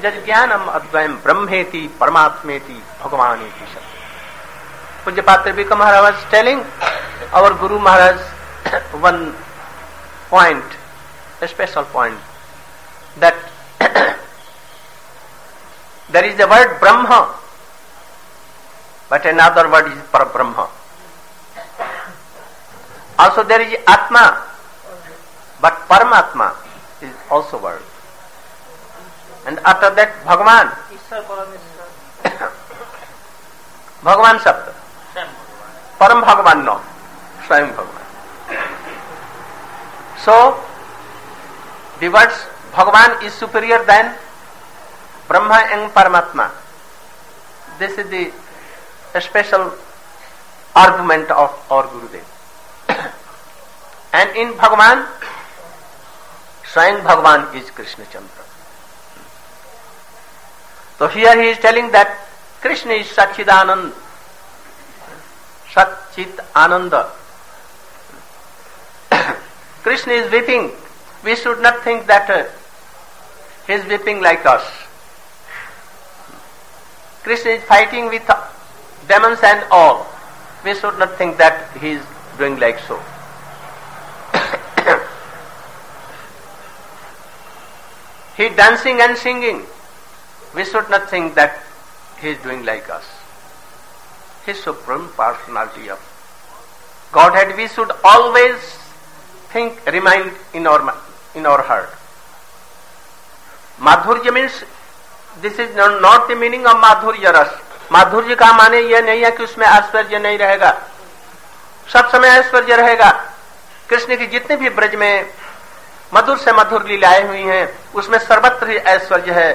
जज ज्ञानम अद्वयम ब्रह्मेति परमात्मेति भगवानेति शब्द. Pujyapad Trivika Maharaj was telling our Guru Maharaj one point, a special point, that there is the word Brahma, but another word is Parabrahma. Also there is Atma, but Paramatma is also word. And after that Bhagavan, Bhagavan Sabda, Param Bhagavan no, Swayam Bhagavan. So the words Bhagavan is superior than Brahma and Paramatma. This is the special argument of our Gurudev. And in Bhagavan, Swayam Bhagavan is Krishna Chandra. So here he is telling that Krishna is Satchidanand, Satchit Ananda. Krishna is weeping. We should not think that he is weeping like us. Krishna is fighting with demons and all. We should not think that he is doing like so. He is dancing and singing. We should not think that he is doing like us. His supreme personality of Godhead, we should always think, remind in our heart. Madhurya means, this is not the meaning of Madhurya ras. Madhurya का माने यह नहीं है कि उसमें ऐश्वर्य नहीं रहेगा. सब समय ऐश्वर्य रहेगा. कृष्ण की जितने भी ब्रज में मधुर से मधुर लीलाएं हुई हैं, उसमें सर्वत्र ही ऐश्वर्य है.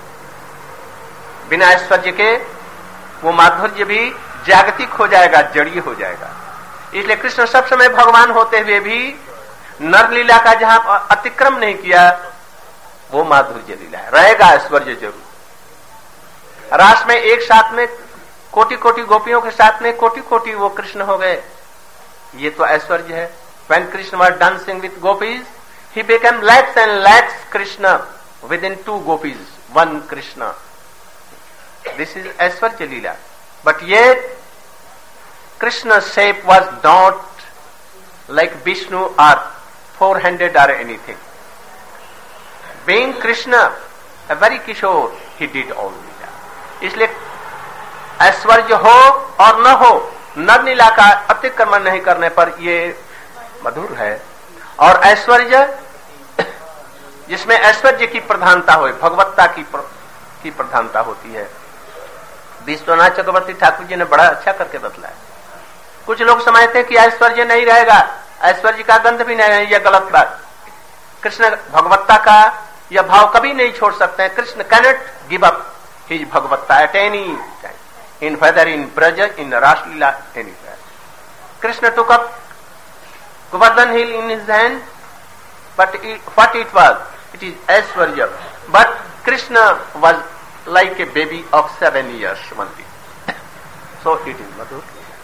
बिना ऐश्वर्य के वो माधुर्य भी जागतिक हो जाएगा, जड़ीय हो जाएगा. इसलिए कृष्ण सब समय भगवान होते हुए भी नर लीला का जहां अतिक्रम नहीं किया, वो माधुर्य लीला है. रहेगा ऐश्वर्य जरूर. रास में एक साथ में कोटि कोटि गोपियों के साथ में कोटि कोटि वो कृष्ण हो गए, ये तो ऐश्वर्य है. When Krishna was dancing with gopis, he became lakhs and lakhs Krishna within two gopis, one Krishna. This is Aishwarya Leela. But yet, Krishna's shape was not like Vishnu or four-handed or anything. Being Krishna, a very Kishore, he did all Leela. इसलिए ऐश्वर्य हो और न हो, नर लीला का अतिक्रमण नहीं करने पर ये मधुर है. और ऐश्वर्य जिसमें ऐश्वर्य की प्रधानता हो, भगवत्ता की प्रधानता होती है. विश्वनाथ चक्रवर्ती ठाकुर जी ने बड़ा अच्छा करके बतलाया. कुछ लोग समझते हैं कि ऐश्वर्य नहीं रहेगा, ऐश्वर्य का गंध भी नहीं रहेगा. यह गलत बात. कृष्ण भगवत्ता का यह भाव कभी नहीं छोड़ सकते हैं. Krishna cannot give up his भगवत्ता at any time, in whether in Braj, in Rasleela, anywhere. Krishna took up Govardhan hill in his hand, but what it was? It is Aishwarya. But Krishna was like a baby of 7 years only. So it is Madhur.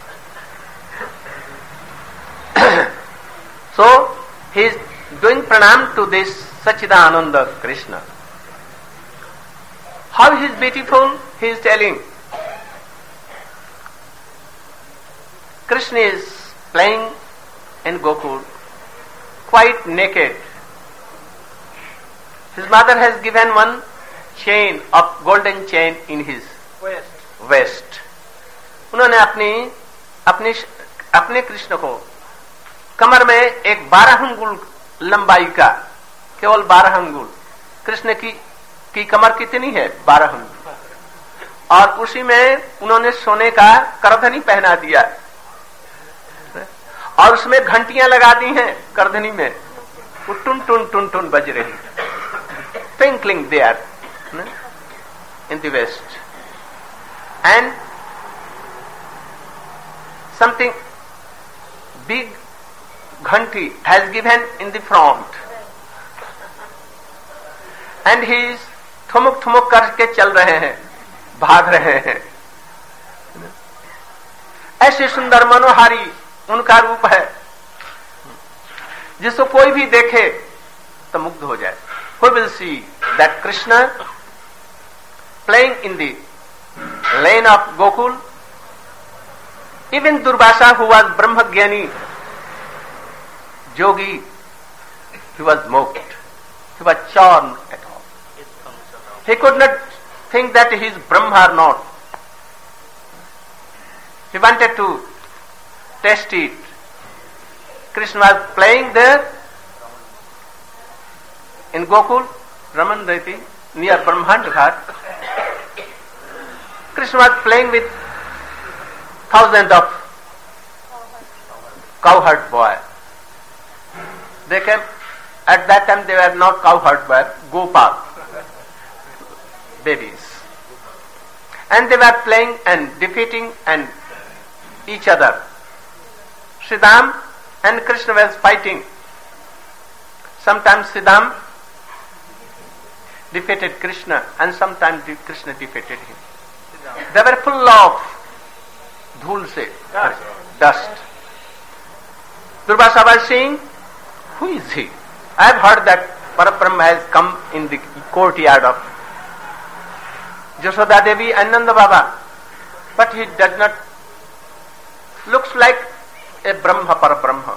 So he is doing pranam to this Sachidananda Krishna. How he is beautiful, he is telling. Krishna is playing in Gokul, quite naked. His mother has given one chain of golden chain in his waist. उन्होंने अपने कृष्ण को कमर में एक 12 अंगुल लंबाई का, केवल 12 अंगुल. कृष्ण की कमर कितनी है? 12 अंगुल. और उसी में उन्होंने सोने का करधनी पहना दिया और उसमें घंटियां लगा दी हैं करधनी में. वो टुन टुन टुन टुन बज रही, twinkling there in the west, and something big ghanti has given in the front, and he is ठुमुक ठुमुक करके चल रहे हैं, भाग रहे हैं. ऐसे सुंदर मनोहारी उनका रूप है जिसको कोई भी देखे तो मुग्ध हो जाए. Who will see that Krishna playing in the lane of Gokul. Even Durvasa, who was Brahmagyani, yogi, he was mocked. He was charmed at all. He could not think that he is Brahma or not. He wanted to test it. Krishna was playing there in Gokul, Raman Reti, near Brahmand Ghat. Krishna was playing with thousands of cowherd boys. They came, at that time they were not cowherd boys, Gopal, babies. And they were playing and defeating and each other. Sridham and Krishna were fighting. Sometimes Sridham defeated Krishna and sometimes Krishna defeated him. They were full of dhul se, dust. Durvasa was saying, who is he? I have heard that Parabrahma has come in the courtyard of Yashoda Devi and Nanda Baba, but he does not looks like a Brahma Parabrahma.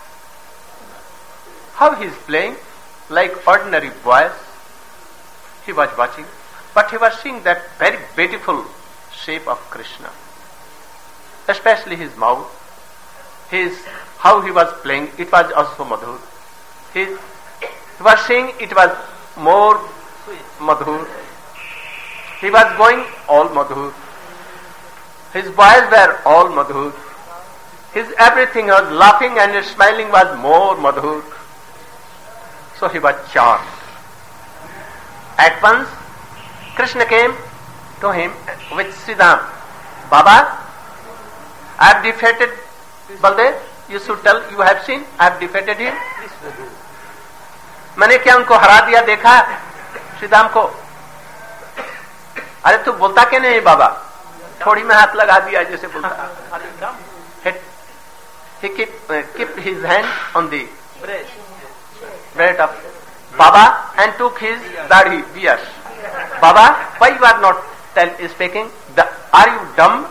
How he is playing? Like ordinary boys. He was watching, but he was seeing that very beautiful shape of Krishna, especially his mouth, how he was playing. It was also madhur. He was seeing it was more madhur. He was going all madhur. His boys were all madhur. His everything was laughing and smiling was more madhur. So he was charmed. At once, Krishna came to him with Sridham. Baba, I have defeated Baldev. You should tell, you have seen, I have defeated him. मैंने क्या उनको हरा दिया देखा श्रीधाम को? अरे तू बोलता क्या नहीं बाबा? थोड़ी में हाथ लगा दिया जैसे बोलता. He kept his hand on the breast of Baba and took his dadhi, beard. Baba, why you are not speaking? Are you dumb?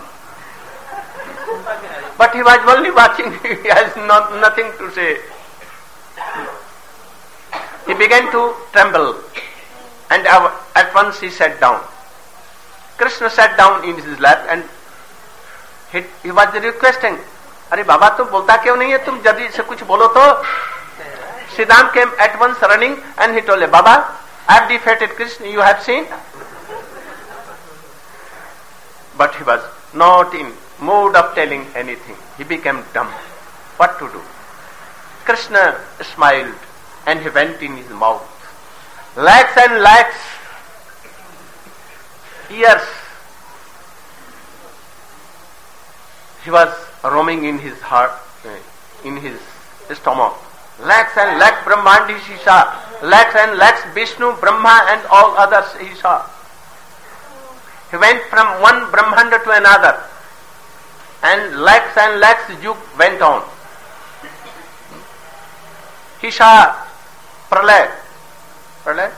But he was only watching. He has nothing to say. He began to tremble and at once he sat down. Krishna sat down in his lap and he was requesting, अरे बाबा तुम बोलता क्यों नहीं है? तुम जल्दी से कुछ बोलो तो. Sridham came at once running and he told him, Baba, I have defeated Krishna, you have seen? But he was not in mood of telling anything. He became dumb. What to do? Krishna smiled and he went in his mouth. Lakhs and lakhs years he was roaming in his heart, in his stomach. Lakhs and lakhs Brahmandi he saw. Lakhs and lakhs Vishnu, Brahma and all others he saw. He went from one Brahmanda to another. And lakhs yug went on. He saw Pralay. Pralay?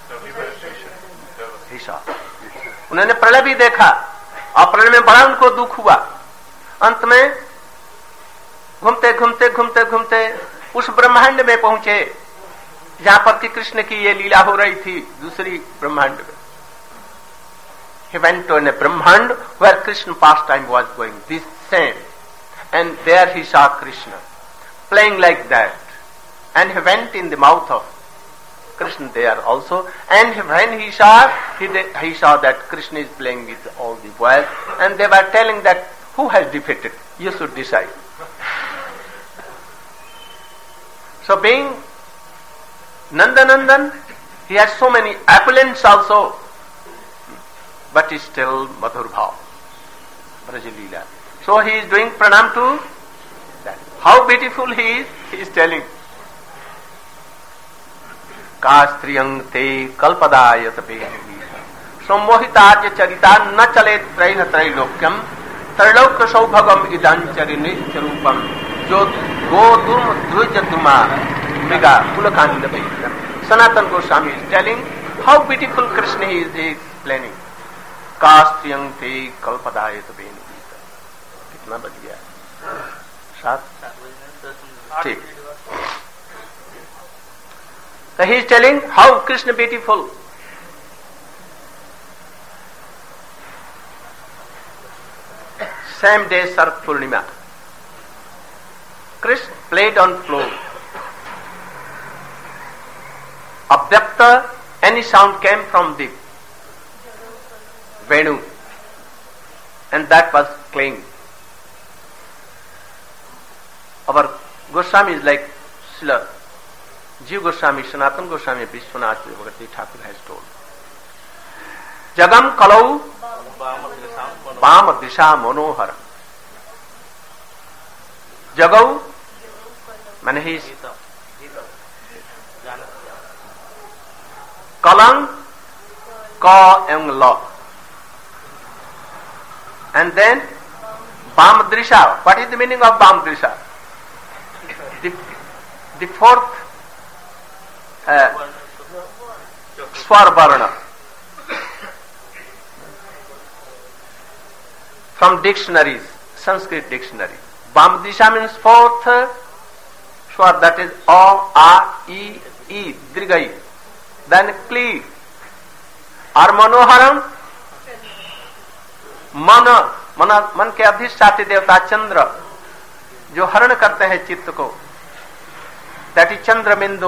He saw. उन्होंने प्रलय भी देखा और प्रलय में बड़ा उनको दुख हुआ. अंत में घूमते घूमते घूमते घूमते उस ब्रह्मांड में पहुंचे जहां पर कि कृष्ण की ये लीला हो रही थी दूसरी ब्रह्मांड में. He went to a Brahmand where Krishna pastime was going, this same. And there he saw Krishna playing like that. And he went in the mouth of Krishna there also. And when he saw that Krishna is playing with all the boys. And they were telling that, who has defeated? You should decide. So being Nandanandan, he has so many appellants also. But is still Madhur Bhav, Brajalila. So he is doing pranam to that. How beautiful he is telling. Kastriyang te kalpadayat behi. Sammohitarya charita na chale traina trailokyam. Tarlauka saubhagam idanchari nitcharupam. Jo godum drujatuma mega kulakanda behi. Sanatan Goswami is telling how beautiful Krishna is explaining. कास्त्रियं ते कल्पदायत Ben गीत। कितना बज गया? 7। ठीक। So he is telling how Krishna beautiful. Same day Sharad Purnima, Krishna played on floor. Abhyakta, any sound came from the Venu, and that was clean. Our Goswami is like Srila Jiva Goswami, Sanatana Goswami, Vishwanath Bhagavati Thakur has told. Jagam kalau Bama Disha Manoharam. Jagau, man he is Kalang Ka and Law. And then Bam Drisha. What is the meaning of Bam Drisha? The fourth Swar Varna. From dictionaries, Sanskrit dictionary. Bam Disha means fourth Swar, that is A, A, E, Drigai. Then Kli. Or Manoharam, मन के अधिष्ठात्री देवता चंद्र जो हरण करते हैं चित्त को, that is chandrabindu,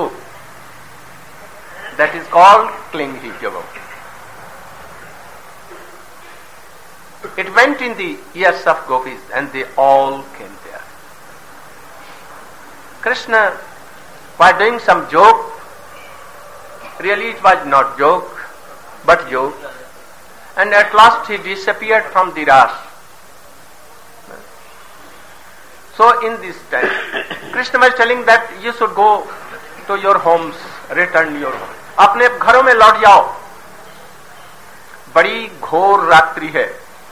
that is called क्लिंगी योगम. It went in the ears of gopis and they all came there. Krishna was doing some joke. Really it was not joke, but joke. And at last he disappeared from the Ras. So in this time, Krishna was telling that you should go to your homes, return your home. अपने घरों में लौट जाओ. बड़ी घोर रात्रि है,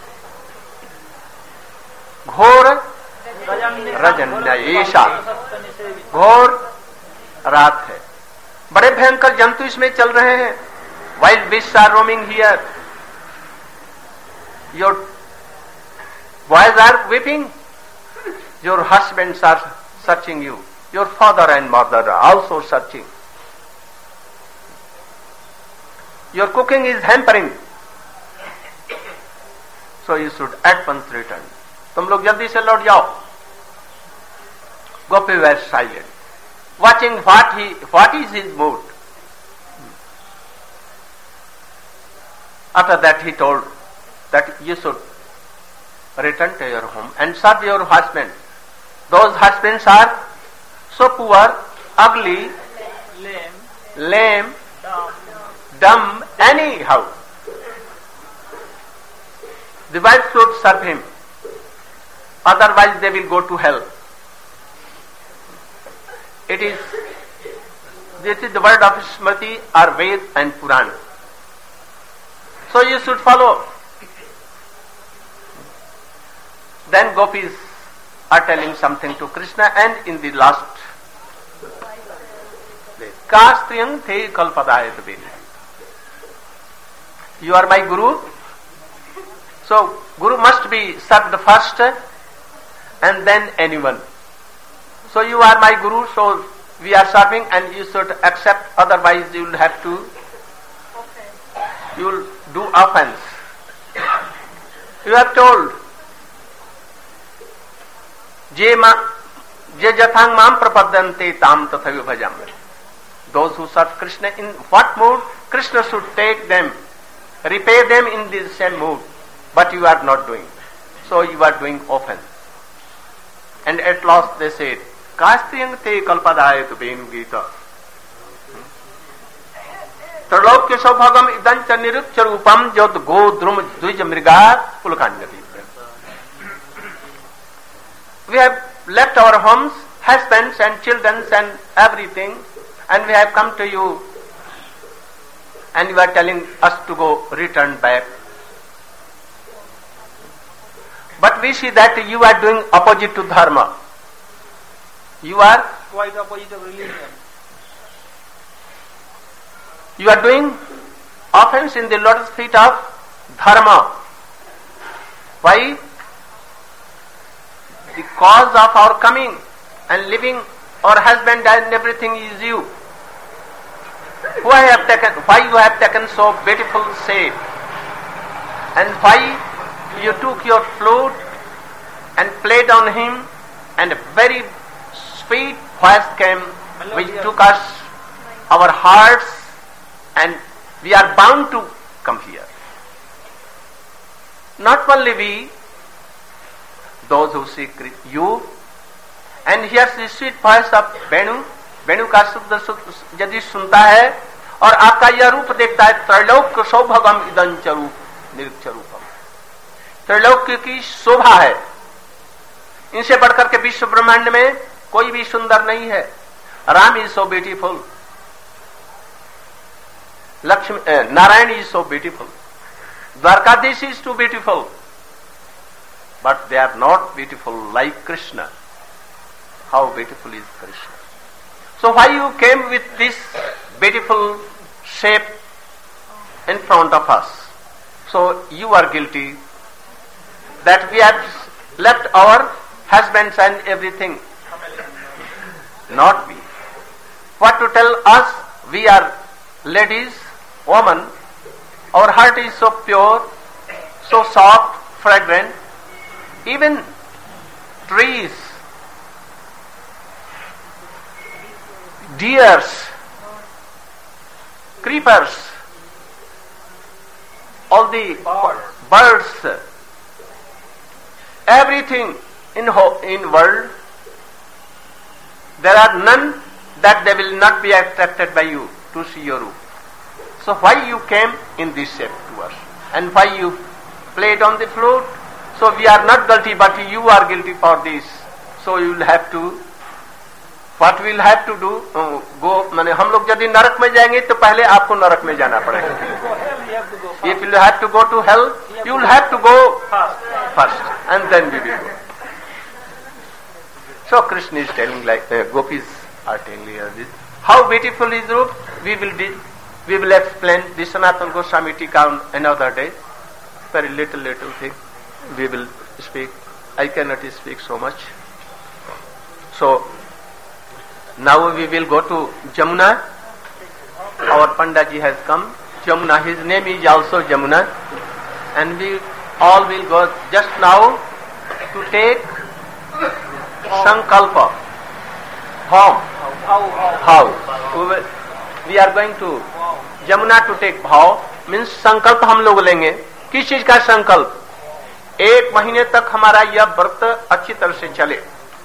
घोर रजन्येषा, घोर रात है. बड़े भयंकर जंतु इसमें चल रहे हैं. Wild beasts are roaming here. Your boys are weeping. Your husbands are searching you. Your father and mother are also searching. Your cooking is hampering. So you should at once return. तुम लोग जल्दी से लौट जाओ. Gopi were silent, watching what is his mood. After that he told that you should return to your home and serve your husband. Those husbands are so poor, ugly, lame, dumb, anyhow. The wife should serve him. Otherwise they will go to hell. This is the word of Smriti or Ved and Puran. So you should follow. Then gopis are telling something to Krishna, and in the last Kastriyam te kalpadayat beni. You are my guru. So guru must be served first and then anyone. So you are my guru, so we are serving and you should accept, otherwise you will have to, you will do offense. You have told, Je jathang mam prapadyante tam tathavi bhajam. Those who serve Krishna, in what mood? Krishna should take them, repay them in the same mood. But you are not doing. So you are doing offense. And at last they said, Kastriyam te kalpadayatu benu gita. Tralokya saubhagam idancha nirupcha rupam jod go drum dvij mriga pulakanyati. We have left our homes, husbands and children and everything, and we have come to you, and you are telling us to go return back. But we see that you are doing opposite to dharma. You are quite opposite of religion. You are doing offense in the lotus feet of dharma. Why? The cause of our coming and living, our husband and everything is you. Why you have taken so beautiful shape, and why you took your flute and played on him, and a very sweet voice came which took us, our hearts, and we are bound to come here. Not only we, those who seek you, and hears the sweet voice of Venu. वेणु का शुद्ध यदि सुनता है और आपका यह रूप देखता है, त्रैलोक्य सौभगम इदंच रूप निरुक्ष रूपम, त्रैलोक्य की शोभा है, इनसे बढ़कर के विश्व ब्रह्मांड में कोई भी सुंदर नहीं है. Ram is so beautiful, Lakshmi Narayan is so beautiful, Dwarkadhish is too beautiful, but they are not beautiful like Krishna. How beautiful is Krishna. So why you came with this beautiful shape in front of us? So you are guilty that we have left our husbands and everything. Not we. What to tell us? We are ladies, women. Our heart is so pure, so soft, fragrant. Even trees, deers, creepers, all the birds, everything in world, there are none that they will not be attracted by you to see your roof. So why you came in this shape to us, and why you played on the flute? So we are not guilty, but you are guilty for this. So you will have to, what we will have to do, go, माने हम लोग यदि नरक में जाएंगे तो पहले आपको नरक में जाना पड़ेगा. If you have to go to hell, you will have to go first, and then we will go. So Krishna is telling, like gopis are telling this. How beautiful is Roop? We will explain the Sanatana Goswami Tika on another day. Very little thing we will speak. I cannot speak so much. So now we will go to Jamuna. Our Pandaji has come. Jamuna, his name is also Jamuna, and we all will go just now to take Sankalpa. How? We are going to Jamuna to take भाव. Means संकल्प हम लोग लेंगे. किस चीज का संकल्प? 1 महीने तक हमारा यह व्रत अच्छी तरह से चले.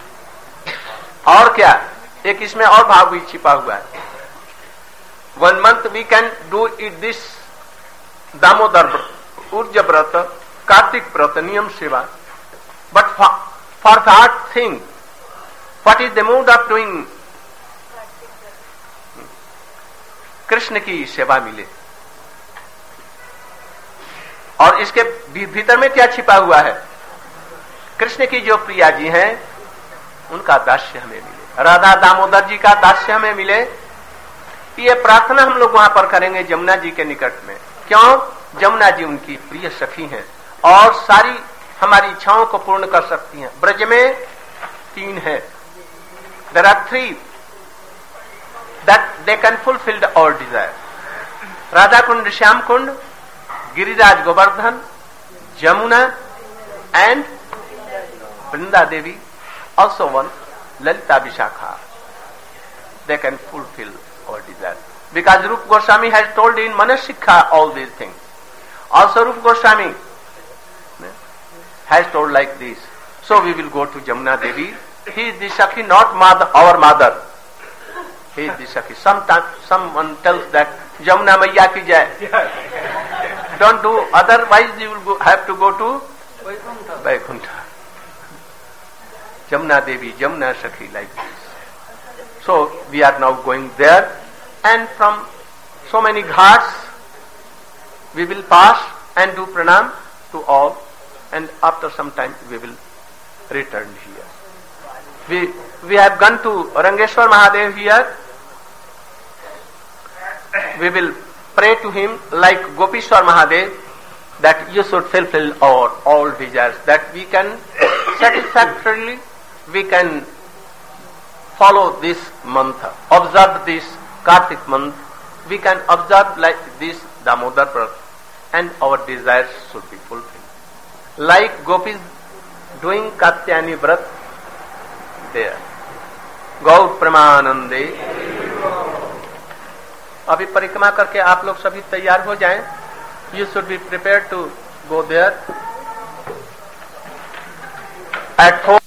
और क्या, एक इसमें और भाव भी छिपा हुआ है. 1 month we can do it this Damodar Urja Vrata, Kartik Vrata, Niyam Seva. But for that thing, what is the mode of doing? Krishna की सेवा मिले. और इसके भीतर में क्या छिपा हुआ है? कृष्ण की जो प्रिया जी हैं उनका दास्य हमें मिले, राधा दामोदर जी का दास्य हमें मिले. ये प्रार्थना हम लोग वहां पर करेंगे जमुना जी के निकट में. क्यों? जमुना जी उनकी प्रिय सखी हैं और सारी हमारी इच्छाओं को पूर्ण कर सकती हैं. ब्रज में 3 है. There are 3 that they can fulfill our desire. Radha Kund, Shyam Kund, Giriraj Govardhan, Jamuna, and Vrinda Devi. Also one, Lalita Vishakha. They can fulfill our desire. Because Rupa Goswami has told in Manasikha all these things. Also Rupa Goswami has told like this. So we will go to Jamuna Devi. He is the Sakhi, not mother, our mother. He is the Sakhi. Sometimes someone tells that Jamuna Maiya ki jai. Don't do, otherwise you will have to go to Vaikuntha. Jamuna Devi, Jamuna Sakhi, like this. So we are now going there, and from so many ghats we will pass and do pranam to all, and after some time we will return here. We have gone to Rangeshwar Mahadev here. We will pray to him like Gopishwar Mahadev. that you should fulfill our all desires, that we can satisfactorily, we can follow this month, observe this Kartik month, we can observe like this Damodar Vrat, and our desires should be fulfilled. Like gopis doing Katyayani Vrat there. Gaur Pramanande. अभी परिक्रमा करके आप लोग सभी तैयार हो जाएं. You should be prepared to go there. At 4